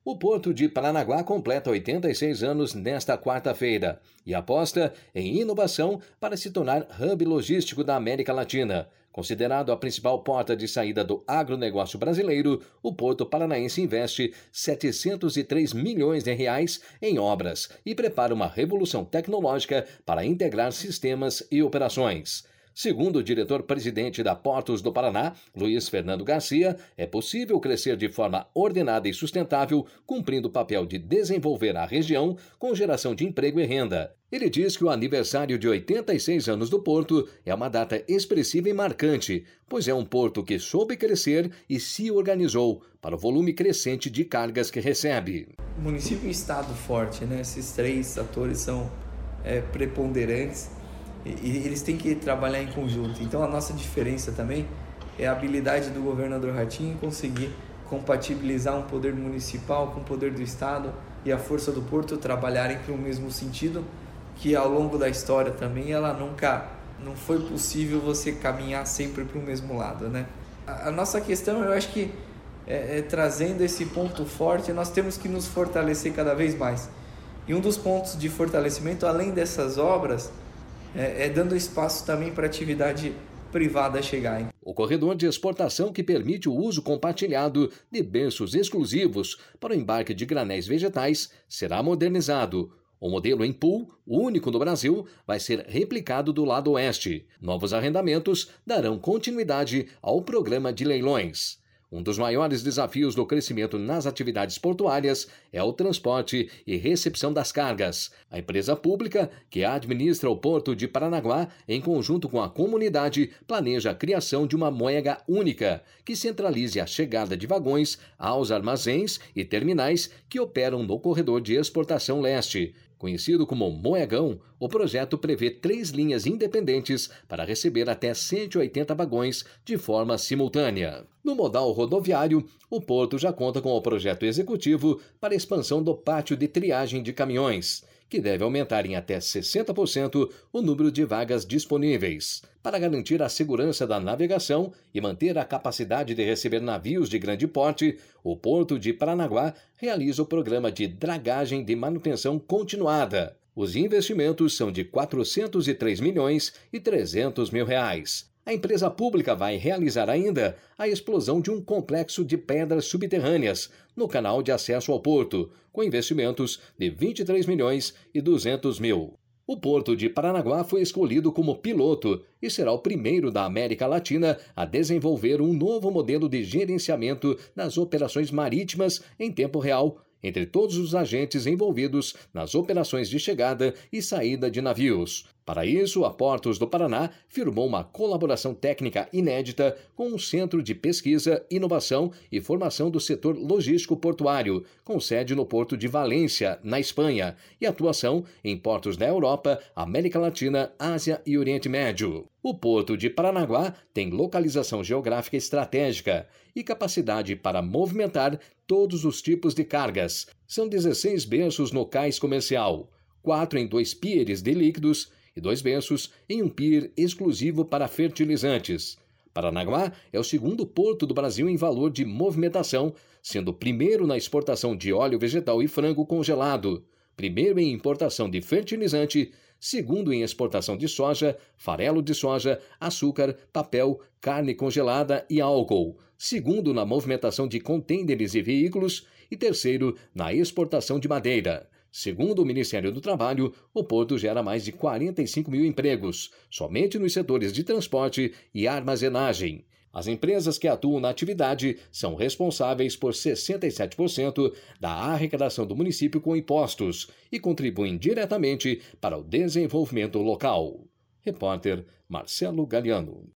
O Porto de Paranaguá completa 86 anos nesta quarta-feira e aposta em inovação para se tornar hub logístico da América Latina. Considerado a principal porta de saída do agronegócio brasileiro, o Porto Paranaense investe 703 milhões de reais em obras e prepara uma revolução tecnológica para integrar sistemas e operações. Segundo o diretor-presidente da Portos do Paraná, Luiz Fernando Garcia, é possível crescer de forma ordenada e sustentável, cumprindo o papel de desenvolver a região com geração de emprego e renda. Ele diz que o aniversário de 86 anos do Porto é uma data expressiva e marcante, pois é um porto que soube crescer e se organizou para o volume crescente de cargas que recebe. Município e estado forte, né? Esses três atores são preponderantes. E eles têm que trabalhar em conjunto. Então a nossa diferença também é a habilidade do governador Ratinho em conseguir compatibilizar um poder municipal com o poder do estado e a força do Porto trabalharem para o mesmo sentido, que ao longo da história também não foi possível você caminhar sempre para o mesmo lado, né? A nossa questão, eu acho que trazendo esse ponto forte, nós temos que nos fortalecer cada vez mais. E um dos pontos de fortalecimento, além dessas obras, dando espaço também para a atividade privada chegar. O corredor de exportação que permite o uso compartilhado de berços exclusivos para o embarque de granéis vegetais será modernizado. O modelo em pool, único no Brasil, vai ser replicado do lado oeste. Novos arrendamentos darão continuidade ao programa de leilões. Um dos maiores desafios do crescimento nas atividades portuárias é o transporte e recepção das cargas. A empresa pública, que administra o Porto de Paranaguá, em conjunto com a comunidade, planeja a criação de uma moega única, que centralize a chegada de vagões aos armazéns e terminais que operam no corredor de exportação leste. Conhecido como Moegão, o projeto prevê 3 linhas independentes para receber até 180 vagões de forma simultânea. No modal rodoviário, o Porto já conta com o projeto executivo para a expansão do pátio de triagem de caminhões, que deve aumentar em até 60% o número de vagas disponíveis. Para garantir a segurança da navegação e manter a capacidade de receber navios de grande porte, o Porto de Paranaguá realiza o programa de dragagem de manutenção continuada. Os investimentos são de R$ 403 milhões e 300 mil reais. A empresa pública vai realizar ainda a explosão de um complexo de pedras subterrâneas no canal de acesso ao porto, com investimentos de 23 milhões e 200 mil. O Porto de Paranaguá foi escolhido como piloto e será o primeiro da América Latina a desenvolver um novo modelo de gerenciamento das operações marítimas em tempo real, entre todos os agentes envolvidos nas operações de chegada e saída de navios. Para isso, a Portos do Paraná firmou uma colaboração técnica inédita com um centro de pesquisa, inovação e formação do setor logístico portuário, com sede no Porto de Valência, na Espanha, e atuação em portos da Europa, América Latina, Ásia e Oriente Médio. O Porto de Paranaguá tem localização geográfica estratégica e capacidade para movimentar todos os tipos de cargas. São 16 berços no cais comercial, 4 em 2 pieres de líquidos e 2 berços em um pier exclusivo para fertilizantes. Paranaguá é o segundo porto do Brasil em valor de movimentação, sendo o primeiro na exportação de óleo vegetal e frango congelado, primeiro em importação de fertilizante, segundo em exportação de soja, farelo de soja, açúcar, papel, carne congelada e álcool, segundo na movimentação de contêineres e veículos e terceiro na exportação de madeira. Segundo o Ministério do Trabalho, o porto gera mais de 45 mil empregos, somente nos setores de transporte e armazenagem. As empresas que atuam na atividade são responsáveis por 67% da arrecadação do município com impostos e contribuem diretamente para o desenvolvimento local. Repórter Marcelo Galiano.